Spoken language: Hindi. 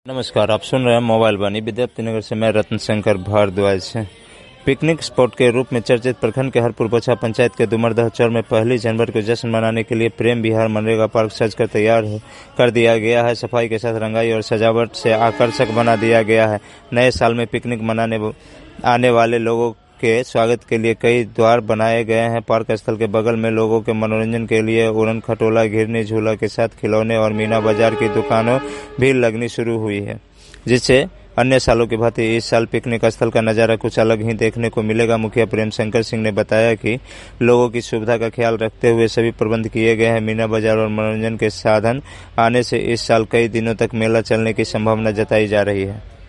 नमस्कार, आप सुन रहे हैं मोबाइल वाणी विद्यार्थी नगर से। मैं रत्न शंकर भारद्वाज। पिकनिक स्पॉट के रूप में चर्चित प्रखंड के हरपुर बछा पंचायत के दुमरदह चौर में 1 जनवरी को जश्न मनाने के लिए प्रेम विहार मनरेगा पार्क सजकर तैयार कर दिया गया है। सफाई के साथ रंगाई और सजावट से आकर्षक बना दिया गया है। नए साल में पिकनिक मनाने आने वाले लोगों के स्वागत के लिए कई द्वार बनाए गए हैं। पार्क स्थल के बगल में लोगों के मनोरंजन के लिए उड़न खटोला, घिरनी झूला के साथ खिलौने और मीना बाजार की दुकानों भी लगनी शुरू हुई है, जिससे अन्य सालों की भांति इस साल पिकनिक स्थल का नजारा कुछ अलग ही देखने को मिलेगा। मुखिया प्रेम शंकर सिंह ने बताया कि लोगों की सुविधा का ख्याल रखते हुए सभी प्रबंध किए गए हैं। मीना बाजार और मनोरंजन के साधन आने से इस साल कई दिनों तक मेला चलने की संभावना जताई जा रही है।